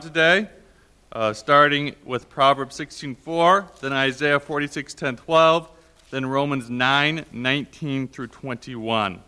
Today, starting with Proverbs 16:4, then Isaiah 46:10-12, then Romans 9:19 through 21.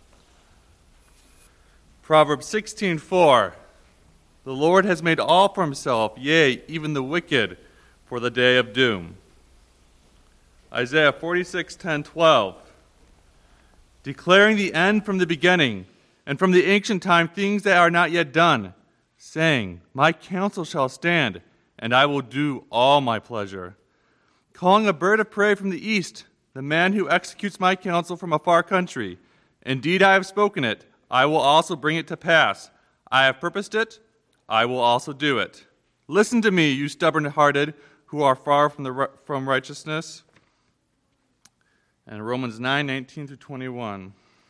Proverbs 16:4, the Lord has made all for himself, yea, even the wicked, for the day of doom. Isaiah 46:10-12, declaring the end from the beginning, and from the ancient time things that are not yet done, saying, my counsel shall stand, and I will do all my pleasure. Calling a bird of prey from the east, the man who executes my counsel from a far country. Indeed, I have spoken it. I will also bring it to pass. I have purposed it. I will also do it. Listen to me, you stubborn-hearted, who are far from righteousness. And Romans 9:19 through 21.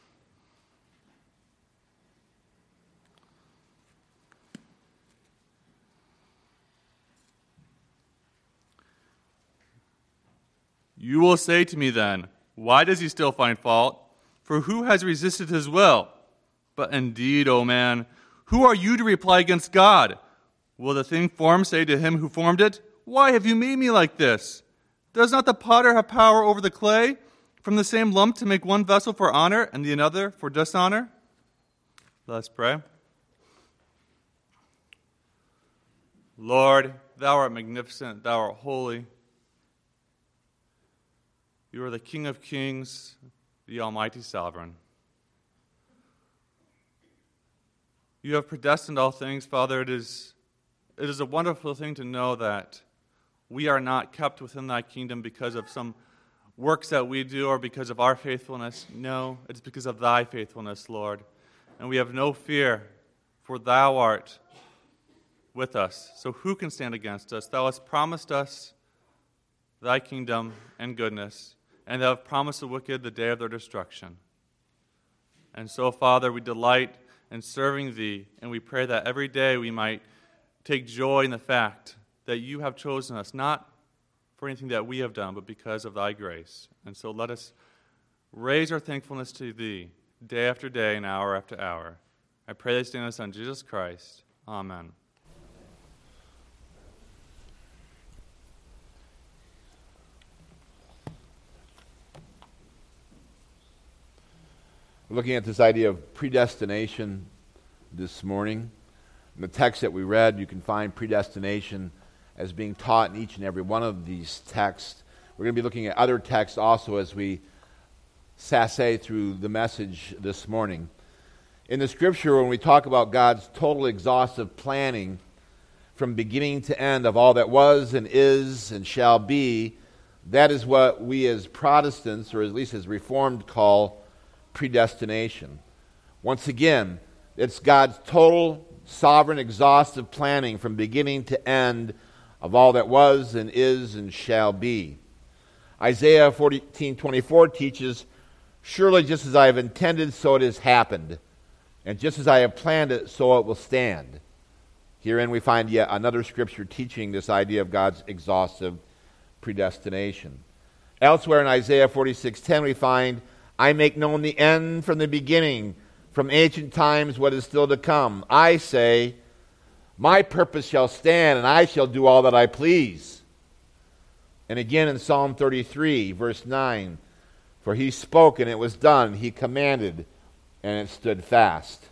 You will say to me then, why does he still find fault? For who has resisted his will? But indeed, O man, who are you to reply against God? Will the thing formed say to him who formed it, why have you made me like this? Does not the potter have power over the clay, from the same lump to make one vessel for honor and the another for dishonor? Let us pray. Lord, thou art magnificent, thou art holy. You are the King of kings, the Almighty Sovereign. You have predestined all things, Father. It is a wonderful thing to know that we are not kept within thy kingdom because of some works that we do or because of our faithfulness. No, it's because of thy faithfulness, Lord. And we have no fear, for thou art with us. So who can stand against us? Thou hast promised us thy kingdom and goodness, and thou hast promised the wicked the day of their destruction. And so, Father, we delight in serving thee, and we pray that every day we might take joy in the fact that you have chosen us, not for anything that we have done, but because of thy grace. And so let us raise our thankfulness to thee day after day and hour after hour. I pray this in the Son, Jesus Christ. Amen. We're looking at this idea of predestination this morning. In the text that we read, you can find predestination as being taught in each and every one of these texts. We're going to be looking at other texts also as we sashay through the message this morning. In the Scripture, when we talk about God's total exhaustive planning from beginning to end of all that was and is and shall be, that is what we as Protestants, or at least as Reformed, call predestination. Once again, it's God's total, sovereign, exhaustive planning from beginning to end of all that was and is and shall be. Isaiah 14:24 teaches, surely just as I have intended, so it has happened, and just as I have planned it, so it will stand. Herein we find yet another scripture teaching this idea of God's exhaustive predestination. Elsewhere in Isaiah 46:10 we find, I make known the end from the beginning, from ancient times what is still to come. I say, my purpose shall stand, and I shall do all that I please. And again in Psalm 33, verse 9, for he spoke, and it was done. He commanded, and it stood fast.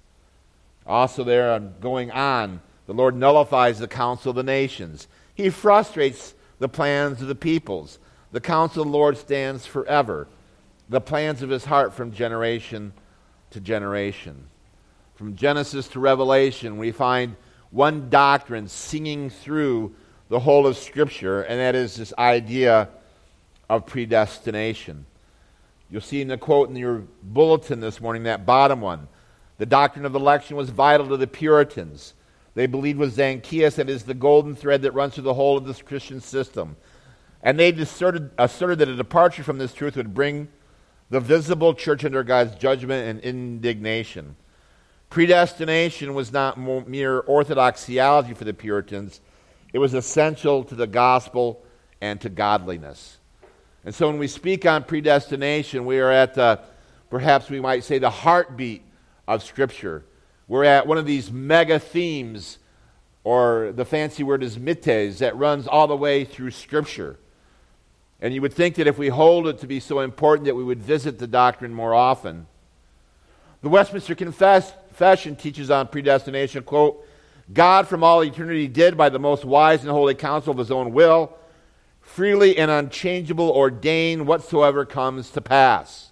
Also there, going on, the Lord nullifies the counsel of the nations. He frustrates the plans of the peoples. The counsel of the Lord stands forever, the plans of his heart from generation to generation. From Genesis to Revelation, we find one doctrine singing through the whole of Scripture, and that is this idea of predestination. You'll see in the quote in your bulletin this morning, that bottom one, the doctrine of election was vital to the Puritans. They believed with Zacchaeus that it is the golden thread that runs through the whole of this Christian system. And they asserted that a departure from this truth would bring the visible church under God's judgment and indignation. Predestination was not mere orthodox theology for the Puritans. It was essential to the gospel and to godliness. And so when we speak on predestination, we are at perhaps we might say the heartbeat of Scripture. We're at one of these mega themes or the fancy word is mites, that runs all the way through Scripture. And you would think that if we hold it to be so important that we would visit the doctrine more often. The Westminster Confession teaches on predestination, quote, God from all eternity did by the most wise and holy counsel of his own will freely and unchangeable ordain whatsoever comes to pass.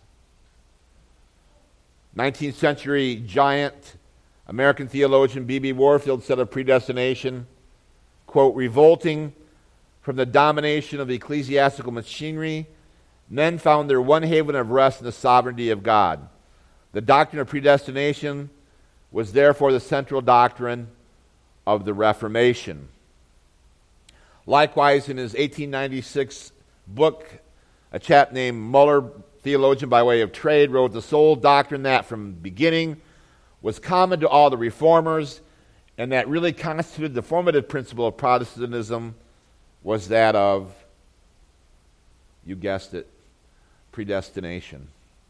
19th century giant American theologian B.B. Warfield said of predestination, quote, revolting from the domination of the ecclesiastical machinery, men found their one haven of rest in the sovereignty of God. The doctrine of predestination was therefore the central doctrine of the Reformation. Likewise, in his 1896 book, a chap named Muller, theologian by way of trade, wrote the sole doctrine that from the beginning was common to all the reformers and that really constituted the formative principle of Protestantism was that of, you guessed it, predestination.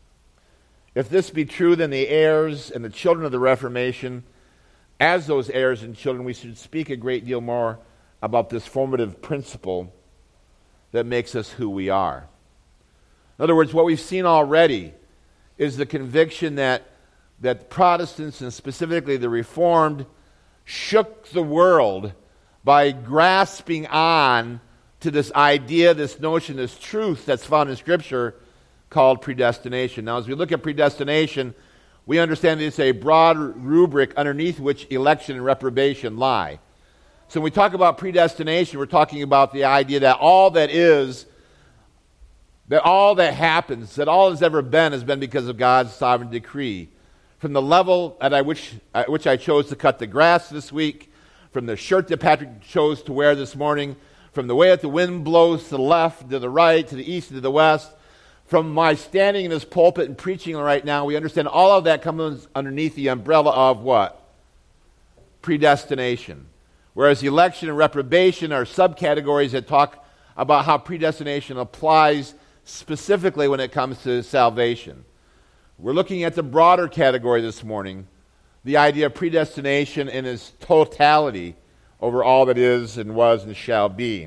If this be true, then the heirs and the children of the Reformation, as those heirs and children, we should speak a great deal more about this formative principle that makes us who we are. In other words, what we've seen already is the conviction that Protestants, and specifically the Reformed, shook the world by grasping on to this idea, this notion, this truth that's found in Scripture called predestination. Now, as we look at predestination, we understand it's a broad rubric underneath which election and reprobation lie. So when we talk about predestination, we're talking about the idea that all that is, that all that happens, that all that's ever been has been because of God's sovereign decree. From the level at which I chose to cut the grass this week, from the shirt that Patrick chose to wear this morning, from the way that the wind blows to the left, to the right, to the east, to the west, from my standing in this pulpit and preaching right now, we understand all of that comes underneath the umbrella of what? Predestination. Whereas election and reprobation are subcategories that talk about how predestination applies specifically when it comes to salvation. We're looking at the broader category this morning, the idea of predestination in its totality over all that is and was and shall be.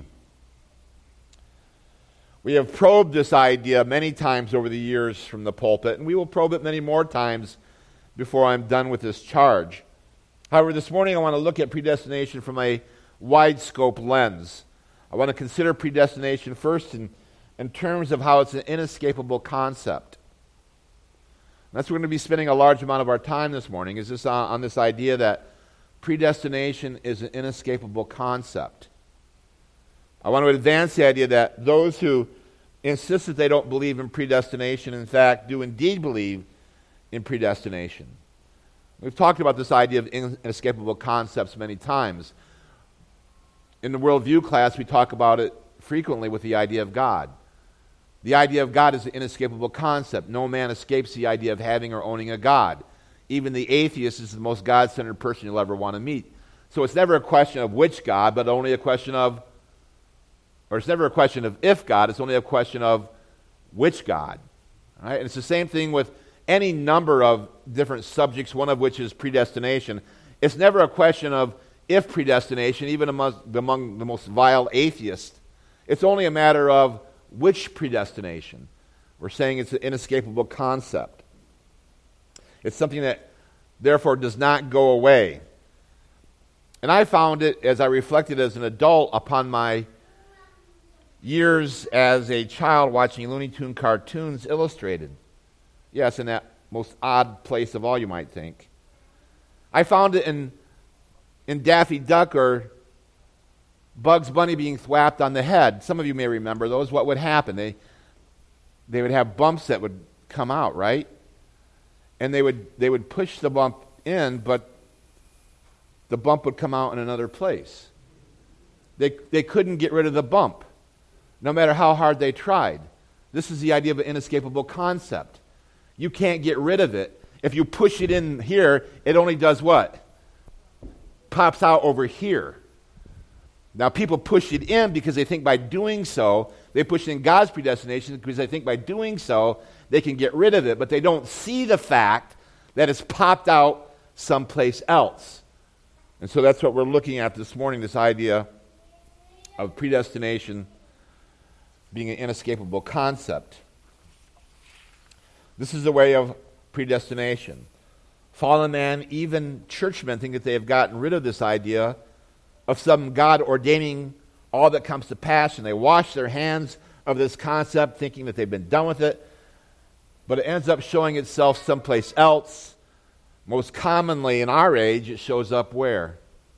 We have probed this idea many times over the years from the pulpit, and we will probe it many more times before I'm done with this charge. However, this morning I want to look at predestination from a wide scope lens. I want to consider predestination first in terms of how it's an inescapable concept. That's what we're going to be spending a large amount of our time this morning, is this on this idea that predestination is an inescapable concept. I want to advance the idea that those who insist that they don't believe in predestination, in fact, do indeed believe in predestination. We've talked about this idea of inescapable concepts many times. In the worldview class, we talk about it frequently with the idea of God. The idea of God is an inescapable concept. No man escapes the idea of having or owning a God. Even the atheist is the most God-centered person you'll ever want to meet. So it's never a question of which God, but only a question of, or it's never a question of if God, it's only a question of which God. All right? And it's the same thing with any number of different subjects, one of which is predestination. It's never a question of if predestination, even among the most vile atheists. It's only a matter of which predestination. We're saying it's an inescapable concept. It's something that, therefore, does not go away. And I found it, as I reflected as an adult upon my years as a child watching Looney Tune cartoons illustrated. Yes, in that most odd place of all, you might think. I found it in Daffy Duck or Bugs Bunny being thwapped on the head. Some of you may remember those. What would happen? They would have bumps that would come out, right? And they would push the bump in, but the bump would come out in another place. They couldn't get rid of the bump, no matter how hard they tried. This is the idea of an inescapable concept. You can't get rid of it. If you push it in here, it only does what? Pops out over here. Now, people push it in because they think by doing so, they push it in God's predestination because they think by doing so, they can get rid of it, but they don't see the fact that it's popped out someplace else. And so that's what we're looking at this morning, this idea of predestination being an inescapable concept. This is the way of predestination. Fallen man, even churchmen, think that they have gotten rid of this idea of some God ordaining all that comes to pass, and they wash their hands of this concept, thinking that they've been done with it. But it ends up showing itself someplace else. Most commonly in our age, it shows up where?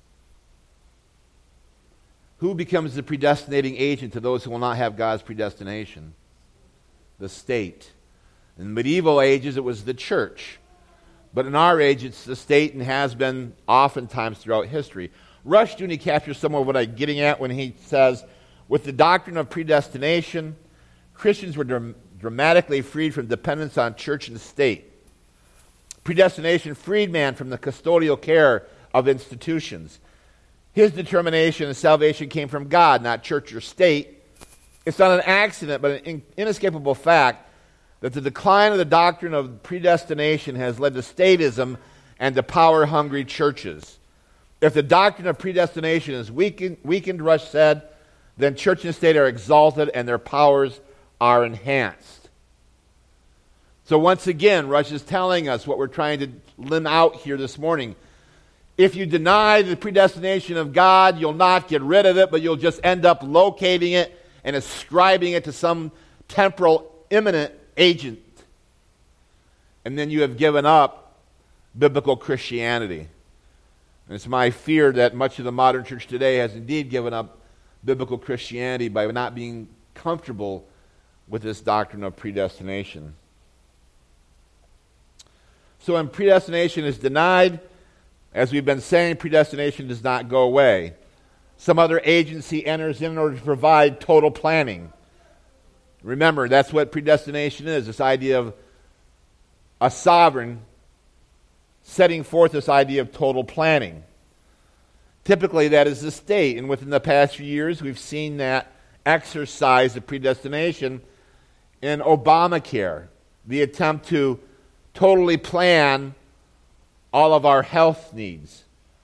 Who becomes the predestinating agent to those who will not have God's predestination? The state. In the medieval ages, it was the church. But in our age, it's the state and has been oftentimes throughout history. Rushdoony captures some of what I'm getting at when he says, with the doctrine of predestination, Christians were dramatically freed from dependence on church and state. Predestination freed man from the custodial care of institutions. His determination and salvation came from God, not church or state. It's not an accident, but an inescapable fact that the decline of the doctrine of predestination has led to statism and to power-hungry churches. If the doctrine of predestination is weakened, Rush said, then church and state are exalted and their powers are enhanced. So once again, Rush is telling us what we're trying to limn out here this morning. If you deny the predestination of God, you'll not get rid of it, but you'll just end up locating it and ascribing it to some temporal, imminent agent. And then you have given up biblical Christianity. And it's my fear that much of the modern church today has indeed given up biblical Christianity by not being comfortable with this doctrine of predestination. So when predestination is denied, as we've been saying, predestination does not go away. Some other agency enters in order to provide total planning. Remember, that's what predestination is, this idea of a sovereign setting forth this idea of total planning. Typically, that is the state, and within the past few years, we've seen that exercise of predestination in Obamacare, the attempt to totally plan all of our health needs.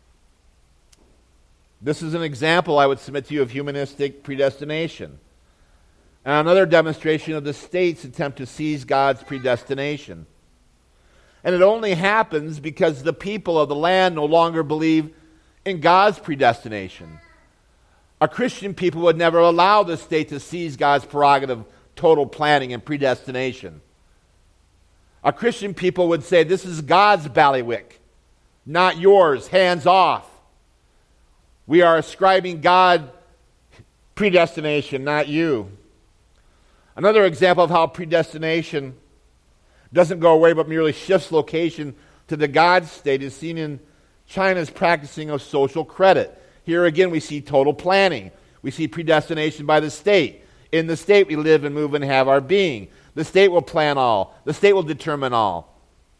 This is an example, I would submit to you, of humanistic predestination. And another demonstration of the state's attempt to seize God's predestination. And it only happens because the people of the land no longer believe in God's predestination. A Christian people would never allow the state to seize God's prerogative, total planning and predestination. A Christian people would say, this is God's bailiwick, not yours, hands off. We are ascribing God predestination, not you. Another example of how predestination doesn't go away but merely shifts location to the God state is seen in China's practicing of social credit. Here again we see total planning. We see predestination by the state. In the state we live and move and have our being. The state will plan all. The state will determine all.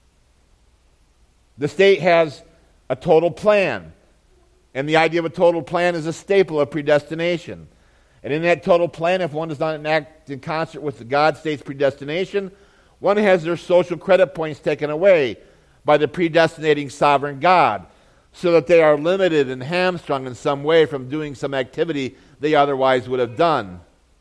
The state has a total plan. And the idea of a total plan is a staple of predestination. And in that total plan, if one does not act in concert with the God state's predestination, one has their social credit points taken away by the predestinating sovereign God, so that they are limited and hamstrung in some way from doing some activity they otherwise would have done.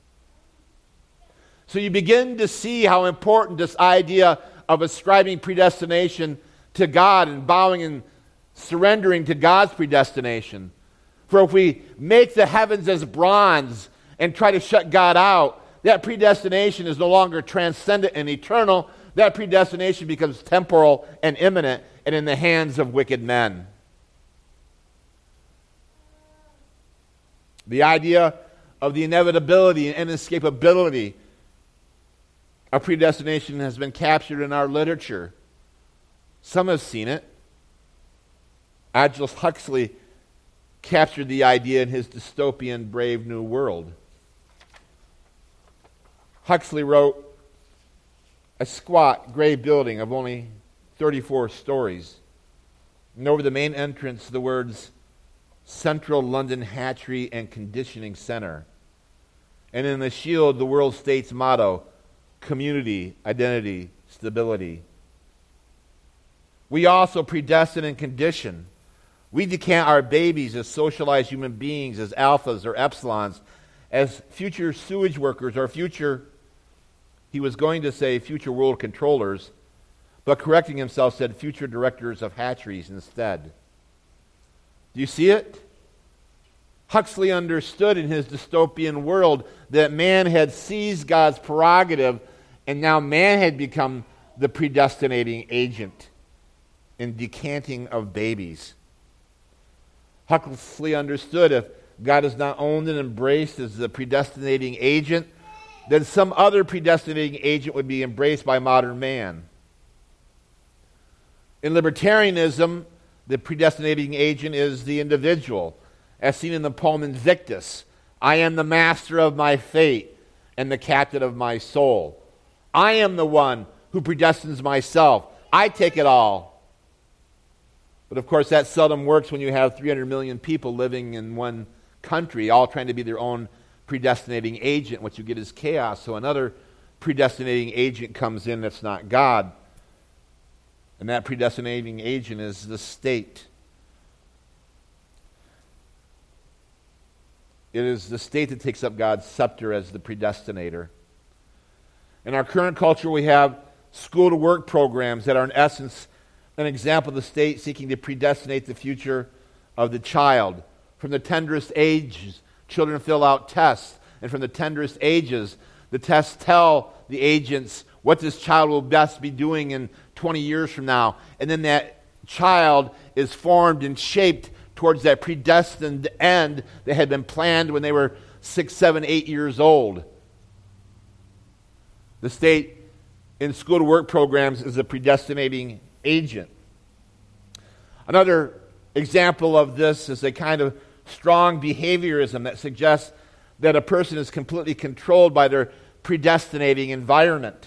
So you begin to see how important this idea of ascribing predestination to God and bowing and surrendering to God's predestination. For if we make the heavens as bronze and try to shut God out, that predestination is no longer transcendent and eternal. That predestination becomes temporal and imminent and in the hands of wicked men. The idea of the inevitability and inescapability of predestination has been captured in our literature. Some have seen it. Aldous Huxley captured the idea in his dystopian Brave New World. Huxley wrote a squat gray building of only 34 stories. And over the main entrance, the words Central London Hatchery and Conditioning Center. And in the shield, the world state's motto, community, identity, stability. We also predestine and condition We decant our babies as socialized human beings, as alphas or epsilons, as future sewage workers or future, he was going to say future world controllers, but correcting himself said future directors of hatcheries instead. Do you see it? Huxley understood in his dystopian world that man had seized God's prerogative, and now man had become the predestinating agent in decanting of babies. Huxley understood if God is not owned and embraced as the predestinating agent, then some other predestinating agent would be embraced by modern man. In libertarianism, the predestinating agent is the individual, as seen in the poem Invictus. I am the master of my fate and the captain of my soul. I am the one who predestines myself. I take it all. But of course, that seldom works when you have 300 million people living in one country, all trying to be their own predestinating agent. What you get is chaos. So another predestinating agent comes in that's not God. And that predestinating agent is the state. It is the state that takes up God's scepter as the predestinator. In our current culture, we have school-to-work programs that are in essence an example of the state seeking to predestinate the future of the child. From the tenderest ages, children fill out tests, and from the tenderest ages, the tests tell the agents what this child will best be doing in 20 years from now. And then that child is formed and shaped towards that predestined end that had been planned when they were 6, 7, 8 years old. The state in school-to-work programs is a predestinating agent. Another example of this is a kind of strong behaviorism that suggests that a person is completely controlled by their predestinating environment.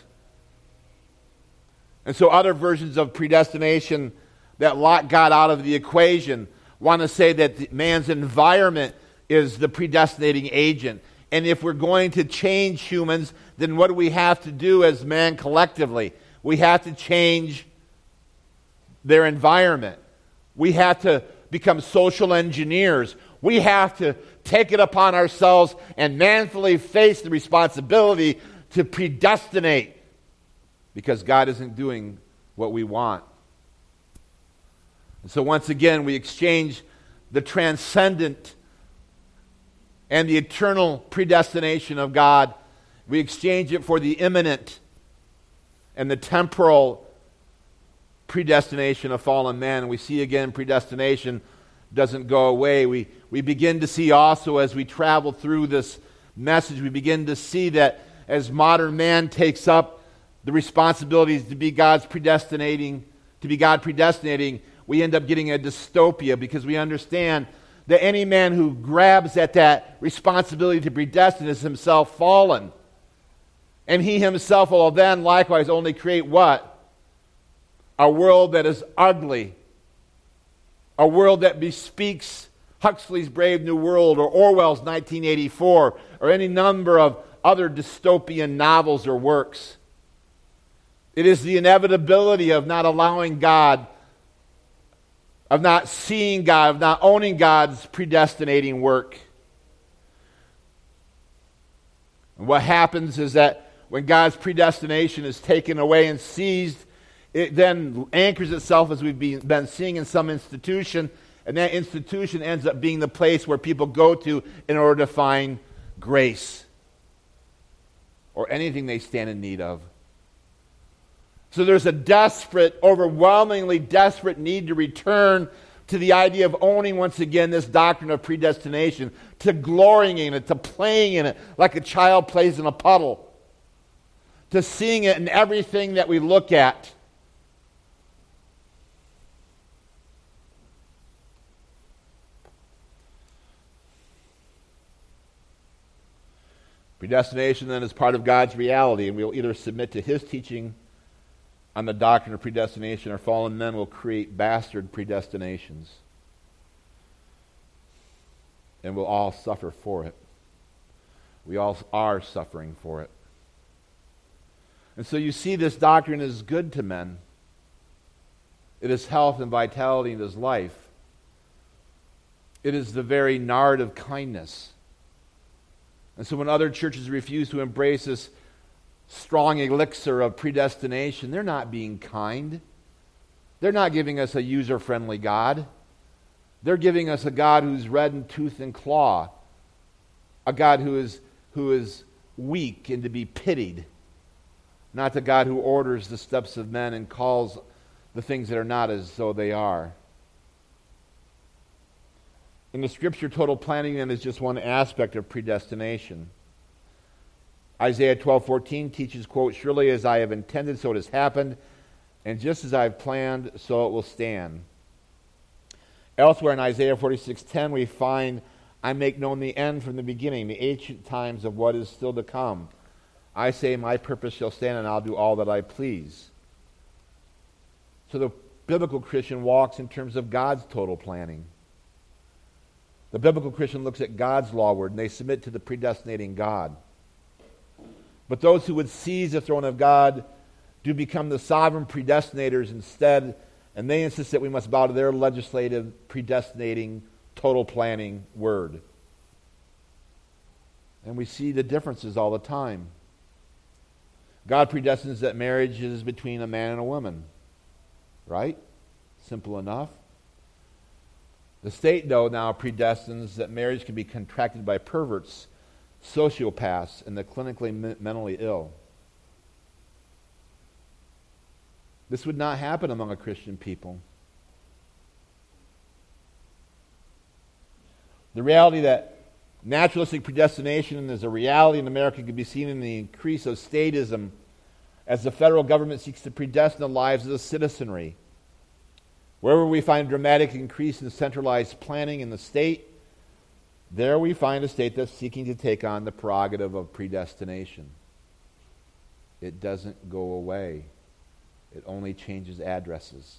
And so other versions of predestination that lock God out of the equation want to say that man's environment is the predestinating agent. And if we're going to change humans, then what do we have to do as man collectively? We have to change their environment. We have to become social engineers. We have to take it upon ourselves and manfully face the responsibility to predestinate, because God isn't doing what we want. And so once again, we exchange the transcendent and the eternal predestination of God. We exchange it for the imminent and the temporal predestination of fallen man. And we see again predestination doesn't go away. We begin to see also as we travel through this message, we begin to see that as modern man takes up the responsibilities to be God's predestinating, to be God predestinating, we end up getting a dystopia, because we understand that any man who grabs at that responsibility to predestine is himself fallen. And he himself will then likewise only create what? A world that is ugly. A world that bespeaks Huxley's Brave New World or Orwell's 1984 or any number of other dystopian novels or works. It is the inevitability of not allowing God, of not seeing God, of not owning God's predestinating work. And what happens is that when God's predestination is taken away and seized, it then anchors itself, as we've been seeing, in some institution, and that institution ends up being the place where people go to in order to find grace or anything they stand in need of. So there's a desperate, overwhelmingly desperate need to return to the idea of owning once again this doctrine of predestination, to glorying in it, to playing in it like a child plays in a puddle, to seeing it in everything that we look at. Predestination then is part of God's reality, and we'll either submit to His teaching on the doctrine of predestination, or fallen men will create bastard predestinations. And we'll all suffer for it. We all are suffering for it. And so you see, this doctrine is good to men. It is health and vitality, and it is life. It is the very nard of kindness. And so when other churches refuse to embrace this strong elixir of predestination, they're not being kind. They're not giving us a user-friendly God. They're giving us a God who's red in tooth and claw, a God who is weak and to be pitied, not the God who orders the steps of men and calls the things that are not as though they are. In the Scripture, total planning then is just one aspect of predestination. Isaiah 12:14 teaches, quote, "Surely as I have intended, so it has happened, and just as I have planned, so it will stand." Elsewhere in Isaiah 46:10, we find, "I make known the end from the beginning, the ancient times of what is still to come. I say, my purpose shall stand, and I'll do all that I please." So the biblical Christian walks in terms of God's total planning. The biblical Christian looks at God's law word, and they submit to the predestinating God. But those who would seize the throne of God do become the sovereign predestinators instead, and they insist that we must bow to their legislative, predestinating, total planning word. And we see the differences all the time. God predestines that marriage is between a man and a woman. Right? Simple enough. The state, though, now predestines that marriage can be contracted by perverts, sociopaths, and the clinically mentally ill. This would not happen among a Christian people. The reality that naturalistic predestination is a reality in America can be seen in the increase of statism as the federal government seeks to predestine the lives of the citizenry. Wherever we find a dramatic increase in centralized planning in the state, there we find a state that's seeking to take on the prerogative of predestination. It doesn't go away. It only changes addresses.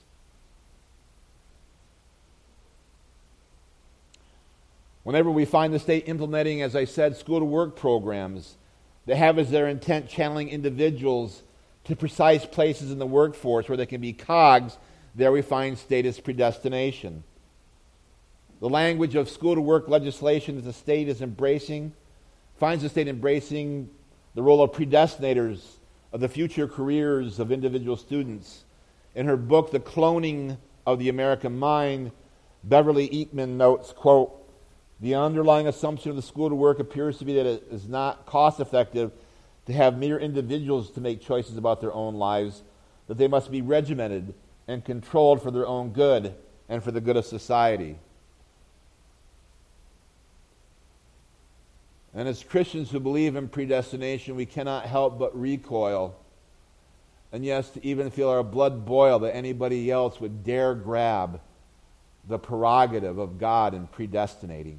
Whenever we find the state implementing, as I said, school-to-work programs that have as their intent channeling individuals to precise places in the workforce where they can be cogs, there we find statist predestination. The language of school-to-work legislation that the state is embracing finds the state embracing the role of predestinators of the future careers of individual students. In her book, The Cloning of the American Mind, Beverly Eakman notes, quote, "The underlying assumption of the school-to-work appears to be that it is not cost-effective to have mere individuals to make choices about their own lives, that they must be regimented and controlled for their own good and for the good of society." And as Christians who believe in predestination, we cannot help but recoil, and yes, to even feel our blood boil that anybody else would dare grab the prerogative of God in predestinating.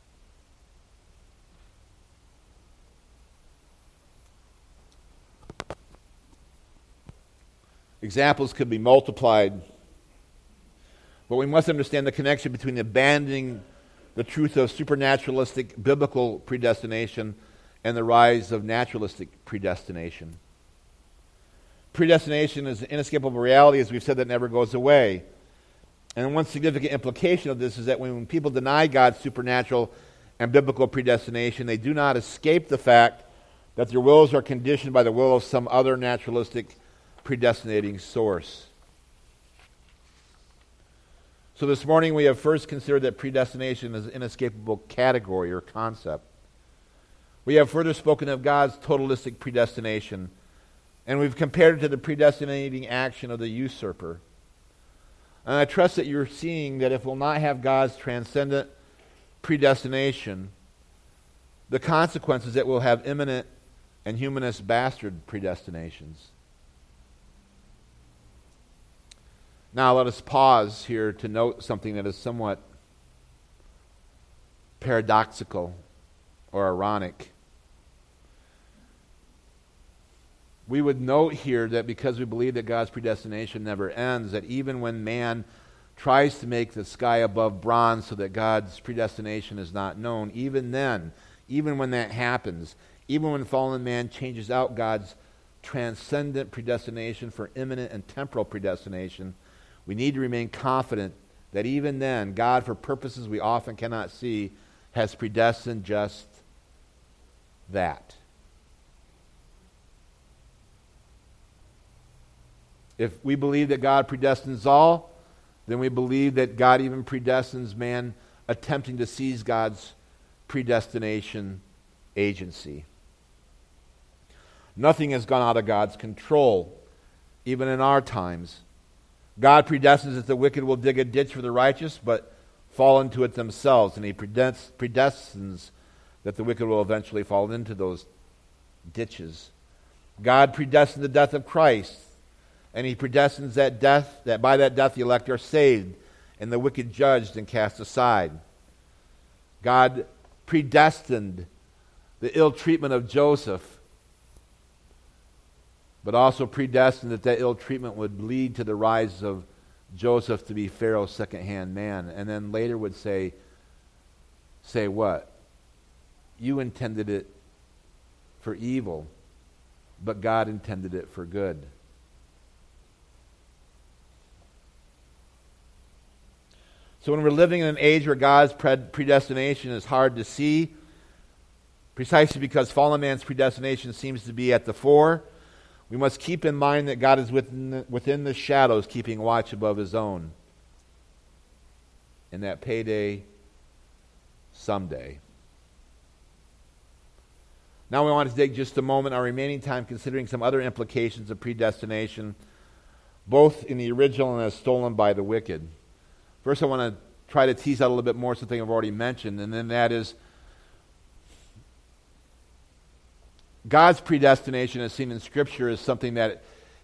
Examples could be multiplied, but we must understand the connection between abandoning the truth of supernaturalistic biblical predestination and the rise of naturalistic predestination. Predestination is an inescapable reality, as we've said, that never goes away. And one significant implication of this is that when people deny God's supernatural and biblical predestination, they do not escape the fact that their wills are conditioned by the will of some other naturalistic predestinating source. So this morning we have first considered that predestination is an inescapable category or concept. We have further spoken of God's totalistic predestination, and we've compared it to the predestinating action of the usurper. And I trust that you're seeing that if we'll not have God's transcendent predestination, the consequences that we'll have imminent and humanist bastard predestinations. Now let us pause here to note something that is somewhat paradoxical or ironic. We would note here that because we believe that God's predestination never ends, that even when man tries to make the sky above bronze so that God's predestination is not known, even then, even when that happens, even when fallen man changes out God's transcendent predestination for imminent and temporal predestination, we need to remain confident that even then, God, for purposes we often cannot see, has predestined just that. If we believe that God predestines all, then we believe that God even predestines man attempting to seize God's predestination agency. Nothing has gone out of God's control, even in our times. God predestines that the wicked will dig a ditch for the righteous, but fall into it themselves, and he predestines that the wicked will eventually fall into those ditches. God predestined the death of Christ, and he predestines that death, that by that death the elect are saved, and the wicked judged and cast aside. God predestined the ill treatment of Joseph, but also predestined that ill treatment would lead to the rise of Joseph to be Pharaoh's second-hand man, and then later would say what? You intended it for evil, but God intended it for good. So when we're living in an age where God's predestination is hard to see, precisely because fallen man's predestination seems to be at the fore, we must keep in mind that God is within the shadows, keeping watch above his own. And that payday someday. Now we want to take just a moment, our remaining time, considering some other implications of predestination, both in the original and as stolen by the wicked. First, I want to try to tease out a little bit more something I've already mentioned, and then that is God's predestination, as seen in Scripture, is something that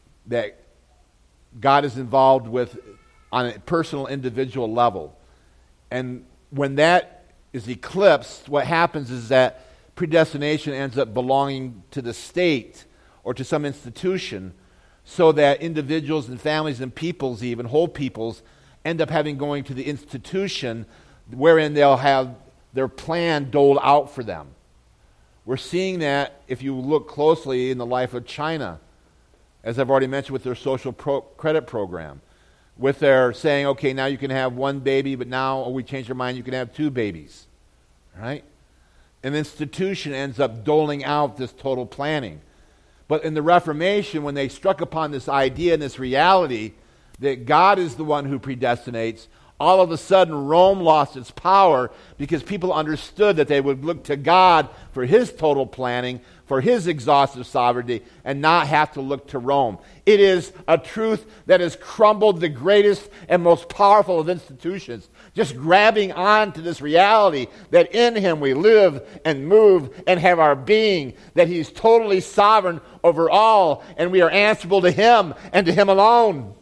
God is involved with on a personal, individual level. And when that is eclipsed, what happens is that predestination ends up belonging to the state or to some institution, so that individuals and families and peoples, even whole peoples, end up going to the institution wherein they'll have their plan doled out for them. We're seeing that, if you look closely, in the life of China, as I've already mentioned, with their social credit program, with their saying, okay, now you can have one baby, but now we changed our mind, you can have 2 babies. Right? An institution ends up doling out this total planning. But in the Reformation, when they struck upon this idea and this reality that God is the one who predestinates, all of a sudden Rome lost its power because people understood that they would look to God for his total planning, for his exhaustive sovereignty, and not have to look to Rome. It is a truth that has crumbled the greatest and most powerful of institutions, just grabbing on to this reality that in him we live and move and have our being, that he's totally sovereign over all, and we are answerable to him and to him alone.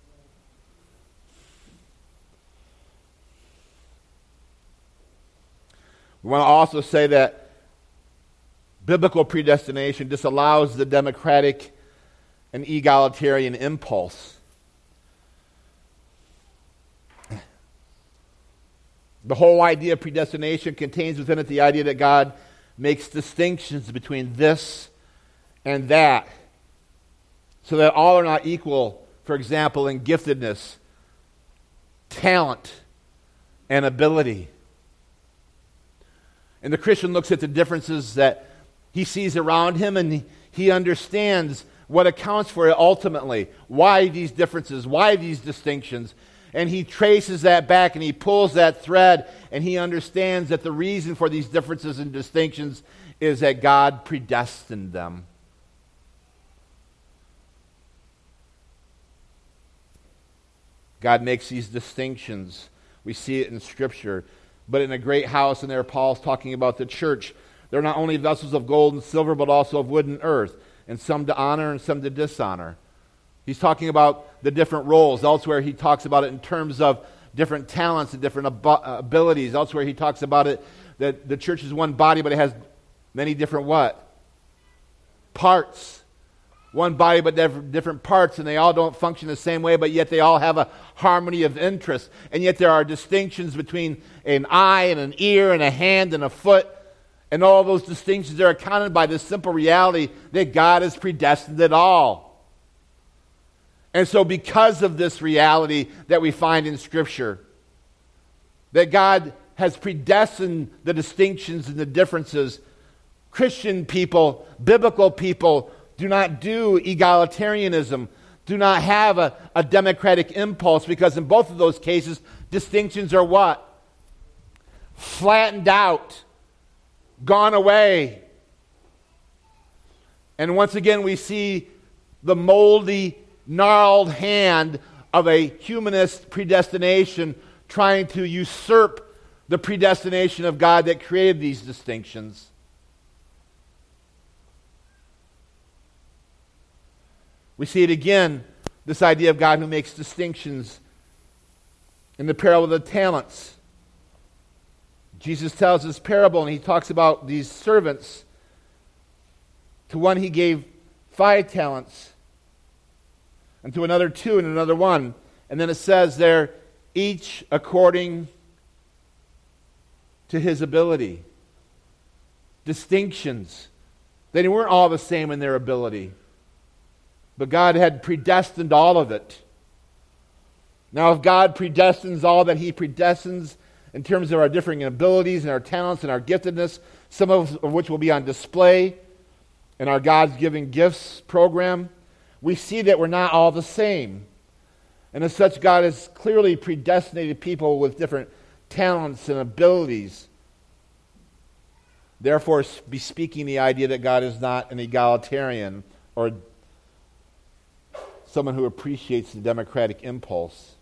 We want to also say that biblical predestination disallows the democratic and egalitarian impulse. The whole idea of predestination contains within it the idea that God makes distinctions between this and that, so that all are not equal, for example, in giftedness, talent, and ability. And the Christian looks at the differences that he sees around him, and he understands what accounts for it ultimately. Why these differences? Why these distinctions? And he traces that back, and he pulls that thread, and he understands that the reason for these differences and distinctions is that God predestined them. God makes these distinctions. We see it in Scripture. But in a great house, and there Paul's talking about the church. They're not only vessels of gold and silver, but also of wood and earth, and some to honor and some to dishonor. He's talking about the different roles. Elsewhere, he talks about it in terms of different talents and different abilities. Elsewhere, he talks about it that the church is one body, but it has many different what? Parts. One body, but different parts, and they all don't function the same way, but yet they all have a harmony of interest. And yet there are distinctions between an eye and an ear and a hand and a foot. And all those distinctions are accounted by this simple reality that God has predestined it all. And so because of this reality that we find in Scripture, that God has predestined the distinctions and the differences. Christian people, biblical people, do not do egalitarianism, do not have a democratic impulse, because in both of those cases, distinctions are what? Flattened out, gone away. And once again, we see the moldy, gnarled hand of a humanist predestination trying to usurp the predestination of God that created these distinctions. We see it again, this idea of God who makes distinctions in the parable of the talents. Jesus tells this parable, and he talks about these servants. To one he gave 5 talents, and to another 2, and another 1. And then it says there, each according to his ability. Distinctions. They weren't all the same in their ability, but God had predestined all of it. Now, if God predestines all that he predestines in terms of our differing abilities and our talents and our giftedness, some of which will be on display in our God's Giving Gifts program, we see that we're not all the same. And as such, God has clearly predestinated people with different talents and abilities. Therefore, bespeaking the idea that God is not an egalitarian or someone who appreciates the democratic impulse.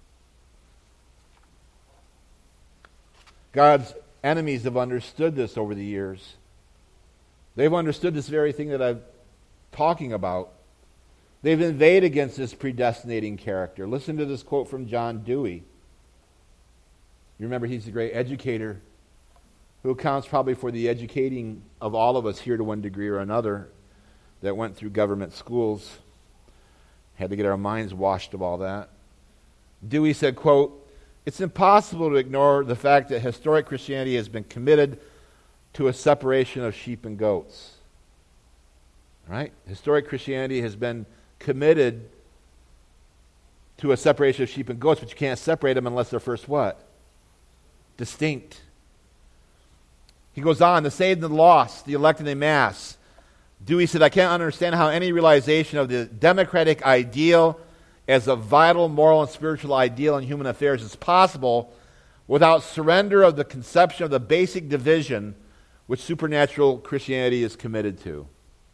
God's enemies have understood this over the years. They've understood this very thing that I'm talking about. They've inveighed against this predestinating character. Listen to this quote from John Dewey. You remember he's a great educator who accounts probably for the educating of all of us here to one degree or another that went through government schools. Had to get our minds washed of all that. Dewey said, quote, "It's impossible to ignore the fact that historic Christianity has been committed to a separation of sheep and goats." Right? Historic Christianity has been committed to a separation of sheep and goats, but you can't separate them unless they're first what? Distinct. He goes on, the saved and the lost, the elect and the mass. Dewey said, "I can't understand how any realization of the democratic ideal as a vital moral and spiritual ideal in human affairs is possible without surrender of the conception of the basic division which supernatural Christianity is committed to."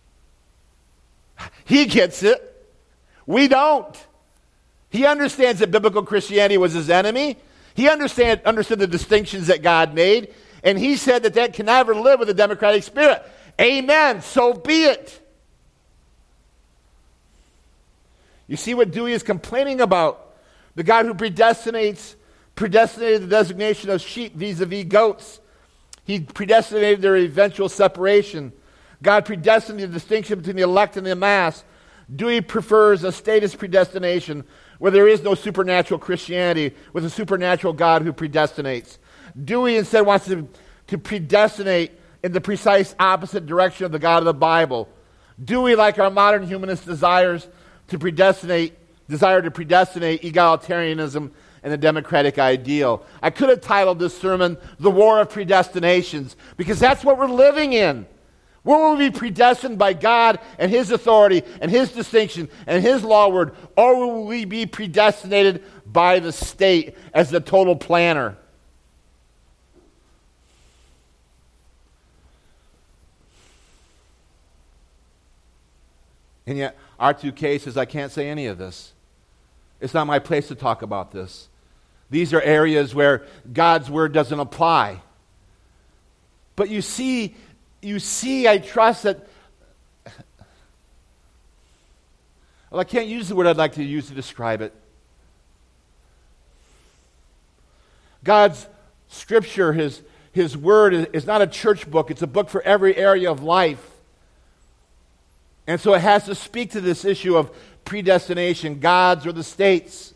He gets it. We don't. He understands that biblical Christianity was his enemy. He understood the distinctions that God made, and he said that can never live with a democratic spirit. Amen. So be it. You see what Dewey is complaining about? The God who predestinated the designation of sheep vis-a-vis goats. He predestinated their eventual separation. God predestined the distinction between the elect and the mass. Dewey prefers a statist predestination where there is no supernatural Christianity with a supernatural God who predestinates. Dewey instead wants to predestinate in the precise opposite direction of the God of the Bible. Dewey, like our modern humanists, desire to predestinate egalitarianism and the democratic ideal. I could have titled this sermon, "The War of Predestinations," because that's what we're living in. Will we be predestined by God and his authority and his distinction and his law word, or will we be predestinated by the state as the total planner? And yet, our two cases, I can't say any of this. It's not my place to talk about this. These are areas where God's word doesn't apply. But you see, I trust that, well, I can't use the word I'd like to use to describe it. God's scripture, his word is not a church book. It's a book for every area of life. And so it has to speak to this issue of predestination, God's or the state's.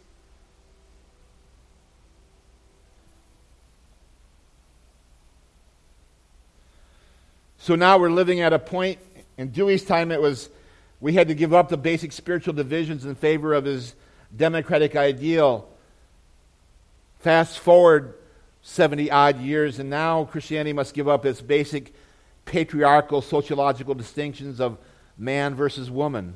So now we're living at a point, in Dewey's time we had to give up the basic spiritual divisions in favor of his democratic ideal. Fast forward 70-odd years, and now Christianity must give up its basic patriarchal sociological distinctions of man versus woman,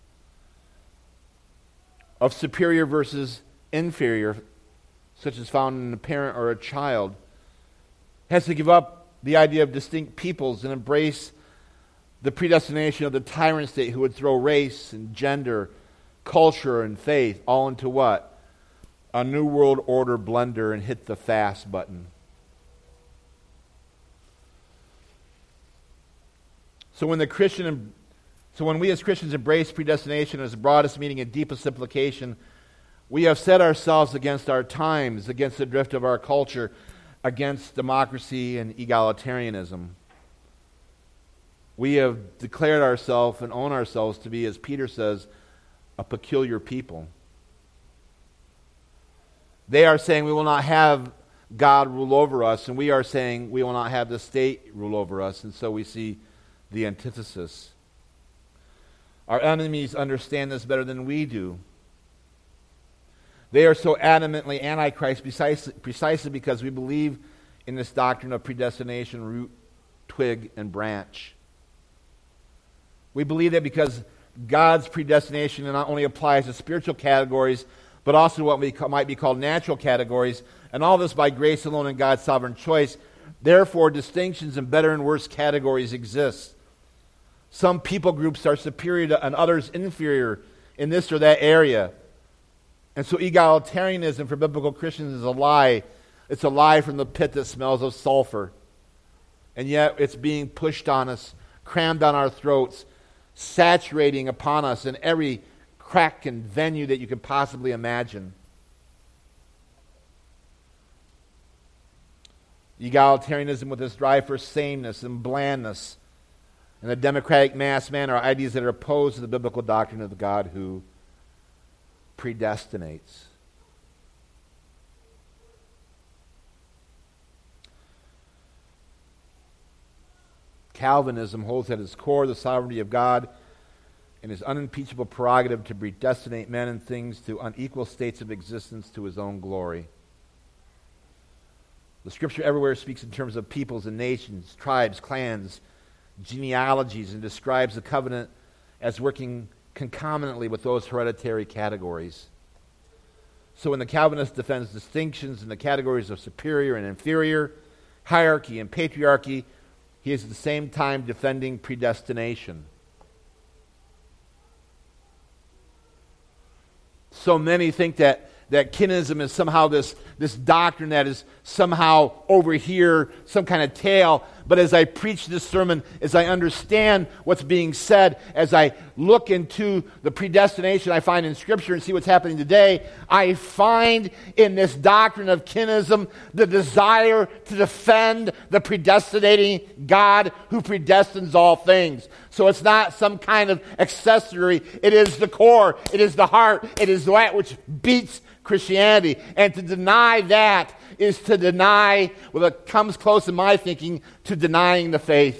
of superior versus inferior, such as found in a parent or a child. It has to give up the idea of distinct peoples and embrace the predestination of the tyrant state who would throw race and gender, culture and faith all into what? A new world order blender and hit the fast button. So when we as Christians embrace predestination as the broadest meaning and deepest implication, we have set ourselves against our times, against the drift of our culture, against democracy and egalitarianism. We have declared ourselves and own ourselves to be, as Peter says, a peculiar people. They are saying we will not have God rule over us, and we are saying we will not have the state rule over us, and so we see the antithesis. Our enemies understand this better than we do. They are so adamantly antichrist precisely because we believe in this doctrine of predestination, root, twig, and branch. We believe that because God's predestination not only applies to spiritual categories, but also what might be called natural categories, and all this by grace alone and God's sovereign choice. Therefore, distinctions in better and worse categories exist. Some people groups are superior to and others inferior in this or that area. And so egalitarianism for biblical Christians is a lie. It's a lie from the pit that smells of sulfur. And yet it's being pushed on us, crammed down our throats, saturating upon us in every crack and venue that you can possibly imagine. Egalitarianism with its drive for sameness and blandness and the democratic mass man are ideas that are opposed to the biblical doctrine of the God who predestinates. Calvinism holds at its core the sovereignty of God and his unimpeachable prerogative to predestinate men and things to unequal states of existence to his own glory. The Scripture everywhere speaks in terms of peoples and nations, tribes, clans, genealogies, and describes the covenant as working concomitantly with those hereditary categories. So when the Calvinist defends distinctions in the categories of superior and inferior, hierarchy and patriarchy, he is at the same time defending predestination. So many think that kinism is somehow this doctrine that is somehow over here, some kind of tale. But as I preach this sermon, as I understand what's being said, as I look into the predestination I find in Scripture and see what's happening today, I find in this doctrine of kinism the desire to defend the predestinating God who predestines all things. So it's not some kind of accessory. It is the core. It is the heart. It is that which beats Christianity. And to deny that is to deny, well, it comes close in my thinking, to denying the faith.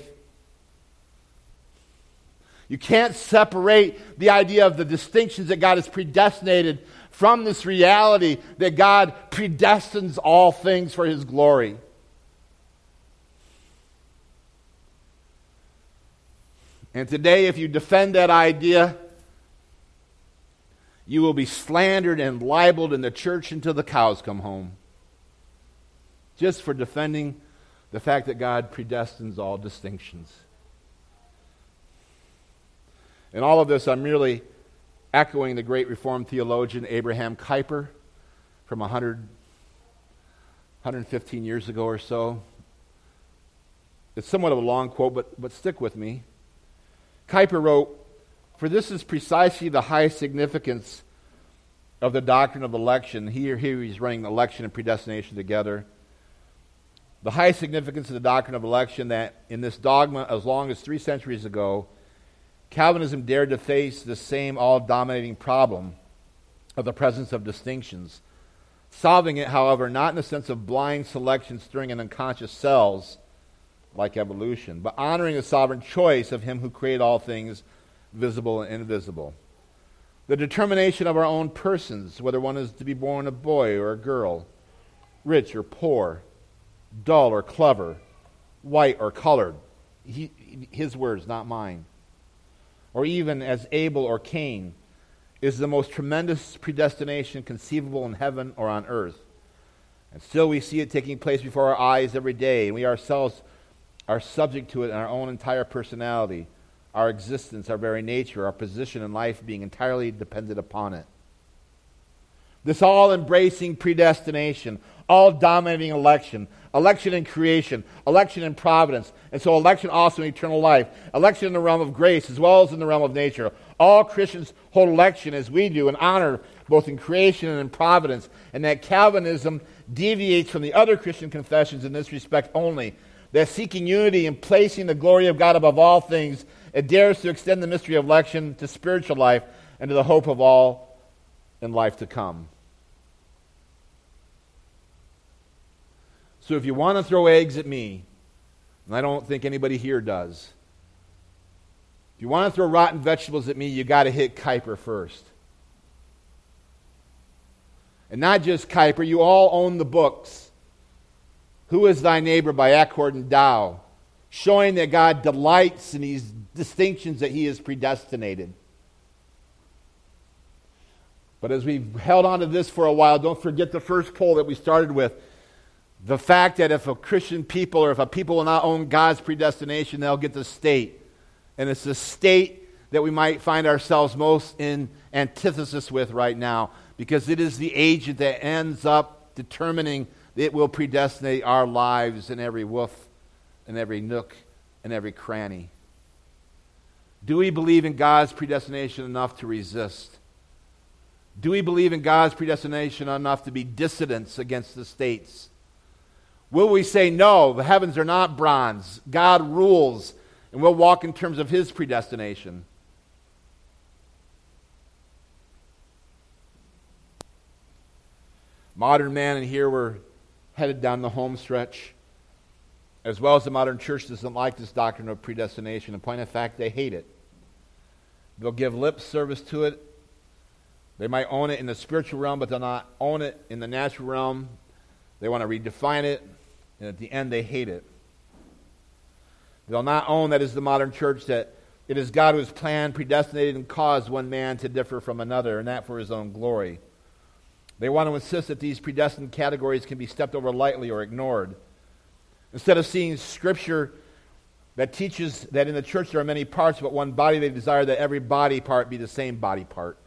You can't separate the idea of the distinctions that God has predestinated from this reality that God predestines all things for his glory. And today, if you defend that idea, you will be slandered and libeled in the church until the cows come home, just for defending the fact that God predestines all distinctions. In all of this, I'm merely echoing the great Reformed theologian Abraham Kuyper from 115 years ago or so. It's somewhat of a long quote, but stick with me. Kuyper wrote, "For this is precisely the high significance of the doctrine of election." Here he's running election and predestination together. The high significance of the doctrine of election that in this dogma, as long as 3 centuries ago, Calvinism dared to face the same all-dominating problem of the presence of distinctions, solving it, however, not in the sense of blind selection stirring in unconscious cells, like evolution, but honoring the sovereign choice of him who created all things, visible and invisible. The determination of our own persons, whether one is to be born a boy or a girl, rich or poor, dull or clever, white or colored. His words, not mine. Or even as Abel or Cain, is the most tremendous predestination conceivable in heaven or on earth. And still we see it taking place before our eyes every day, and we ourselves are subject to it in our own entire personality, our existence, our very nature, our position in life being entirely dependent upon it. This all-embracing predestination, all-dominating election, election in creation, election in providence, and so election also in eternal life, election in the realm of grace as well as in the realm of nature. All Christians hold election as we do and honor both in creation and in providence, and that Calvinism deviates from the other Christian confessions in this respect only, that seeking unity and placing the glory of God above all things, it dares to extend the mystery of election to spiritual life and to the hope of all in life to come. So if you want to throw eggs at me, and I don't think anybody here does, if you want to throw rotten vegetables at me, you got to hit Kuyper first. And not just Kuyper, you all own the books. Who is Thy Neighbor by Accord and Dow, showing that God delights in these distinctions that He has predestinated. But as we've held on to this for a while, don't forget the first poll that we started with. The fact that if a Christian people or if a people will not own God's predestination, they'll get the state. And it's the state that we might find ourselves most in antithesis with right now, because it is the agent that ends up determining it will predestinate our lives in every woof, in every nook, and every cranny. Do we believe in God's predestination enough to resist? Do we believe in God's predestination enough to be dissidents against the states? Will we say, no, the heavens are not bronze, God rules, and we'll walk in terms of His predestination? Modern man, and here we're headed down the home stretch, as well as the modern church doesn't like this doctrine of predestination. In point of fact, they hate it. They'll give lip service to it. They might own it in the spiritual realm, but they'll not own it in the natural realm. They want to redefine it, and at the end they hate it. They'll not own, that is the modern church, that it is God who has planned, predestinated, and caused one man to differ from another, and that for His own glory. They want to insist that these predestined categories can be stepped over lightly or ignored. Instead of seeing Scripture that teaches that in the church there are many parts but one body, they desire that every body part be the same body part.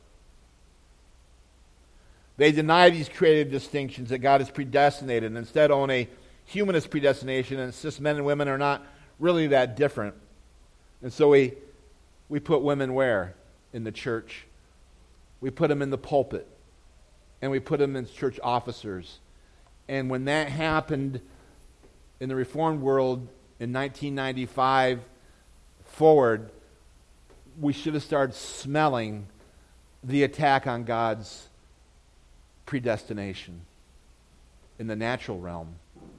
They deny these creative distinctions that God has predestinated and instead own a humanist predestination and insist men and women are not really that different. And so we put women where? In the church. We put them in the pulpit. And we put them as church officers. And when that happened in the Reformed world in 1995 forward, we should have started smelling the attack on God's predestination in the natural realm.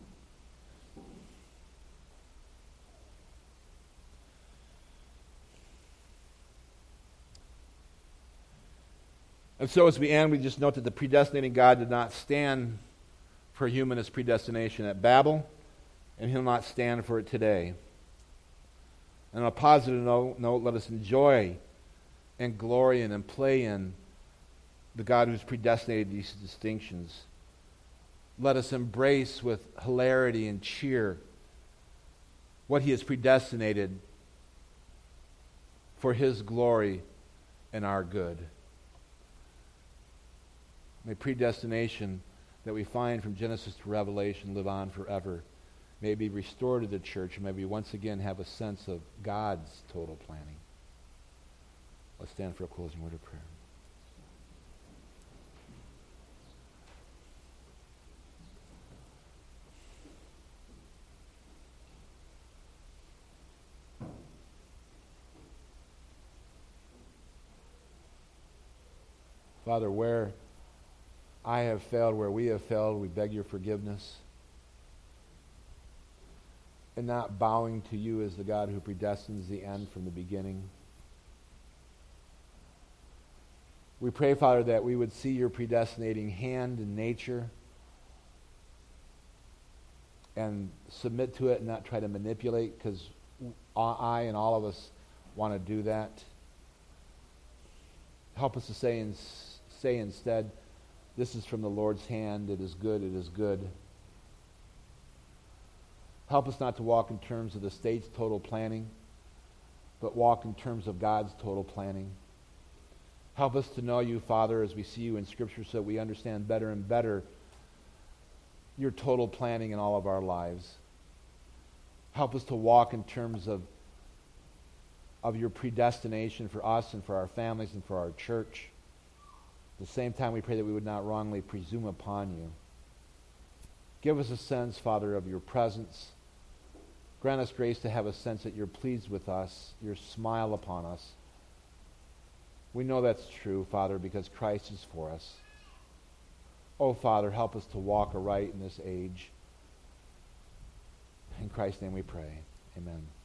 And so as we end, we just note that the predestinating God did not stand for humanist predestination at Babel, and He'll not stand for it today. And on a positive note, let us enjoy and glory in and play in the God who's predestinated these distinctions. Let us embrace with hilarity and cheer what He has predestinated for His glory and our good. May predestination that we find from Genesis to Revelation live on forever. May it be restored to the church, and may we once again have a sense of God's total planning. Let's stand for a closing word of prayer. Father, where I have failed, where we have failed, we beg your forgiveness. And not bowing to you as the God who predestines the end from the beginning. We pray, Father, that we would see your predestinating hand in nature, and submit to it and not try to manipulate, because I and all of us want to do that. Help us to say instead, this is from the Lord's hand, it is good, it is good. Help us not to walk in terms of the state's total planning, but walk in terms of God's total planning. Help us to know you, Father, as we see you in Scripture, so that we understand better and better your total planning in all of our lives. Help us to walk in terms of your predestination for us and for our families and for our church. At the same time, we pray that we would not wrongly presume upon you. Give us a sense, Father, of your presence. Grant us grace to have a sense that you're pleased with us, your smile upon us. We know that's true, Father, because Christ is for us. Oh, Father, help us to walk aright in this age. In Christ's name we pray. Amen.